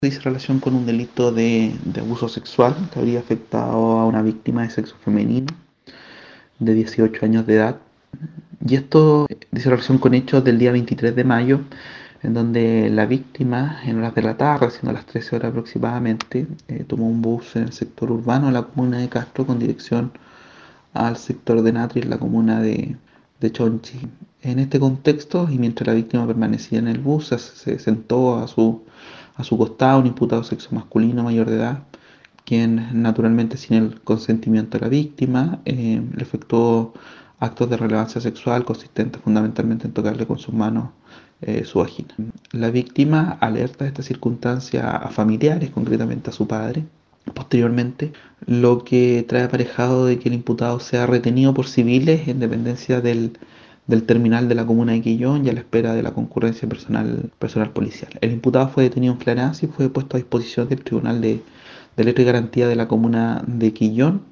Dice relación con un delito de abuso sexual que habría afectado a una víctima de sexo femenino de 18 años de edad. Y esto dice relación con hechos del día 23 de mayo, en donde la víctima, en horas de la tarde, siendo las 13 horas aproximadamente, tomó un bus en el sector urbano de la comuna de Castro con dirección al sector de Natri, en la comuna de Chonchi. En este contexto, y mientras la víctima permanecía en el bus, se sentó a su costado un imputado sexo masculino mayor de edad, quien naturalmente sin el consentimiento de la víctima le efectuó actos de relevancia sexual consistentes fundamentalmente en tocarle con sus manos su vagina. La víctima alerta de esta circunstancia a familiares, concretamente a su padre, posteriormente, lo que trae aparejado de que el imputado sea retenido por civiles en dependencia del terminal de la comuna de Quillón y a la espera de la concurrencia personal policial. El imputado fue detenido en Flarancio y fue puesto a disposición del Tribunal de Derecho y Garantía de la comuna de Quillón